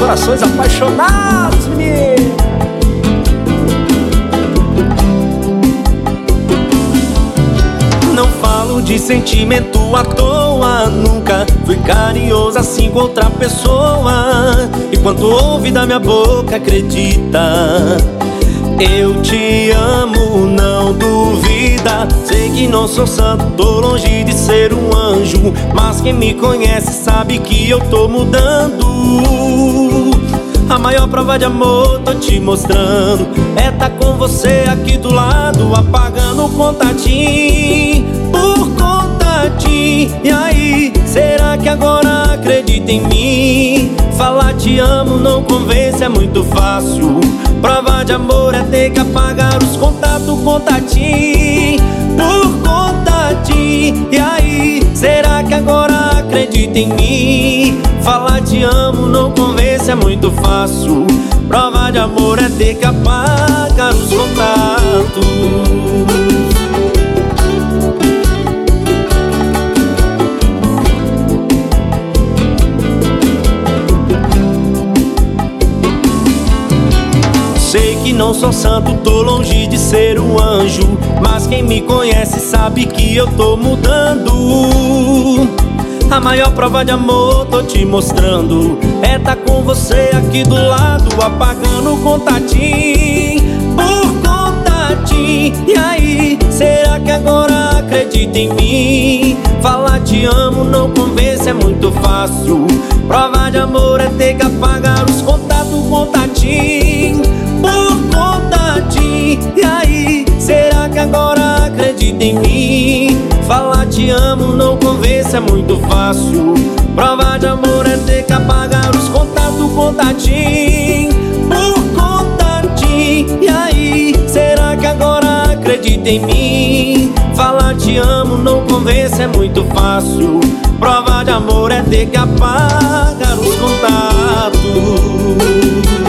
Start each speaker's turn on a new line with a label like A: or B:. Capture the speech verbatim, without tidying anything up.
A: corações apaixonados, menino. Não falo de sentimento à toa, nunca fui carinhoso assim com outra pessoa. E quando ouve da minha boca, acredita, eu te amo, não duvida. Sei que não sou santo, tô longe de ser um anjo, mas quem me conhece sabe que eu tô mudando. A maior prova de amor tô te mostrando é tá com você aqui do lado, apagando o contatinho por contatinho. E aí, será que agora acredita em mim? Falar te amo não convence, é muito fácil. Prova de amor é ter que apagar os contatos, contatinho por contatinho. E aí, será que agora acredita em mim? Falar te amo não convence, é muito fácil. Prova de amor é ter que apagar os contatos. Sei que não sou santo, tô longe de ser um anjo, mas quem me conhece sabe que eu tô mudando. A maior prova de amor tô te mostrando é tá com você aqui do lado, apagando o contatinho por contatinho. E aí, será que agora acredita em mim? Falar te amo não convence, é muito fácil. Prova de amor é ter que apagar os contatos, contatinho por contatinho. E aí, será que agora acredita em mim? Falar te amo não convence, é muito fácil. Prova de amor é ter que apagar os contatos, contatinho por contatinho. E aí, será que agora acredita em mim? Falar te amo não convence, é muito fácil. Prova de amor é ter que apagar os contatos.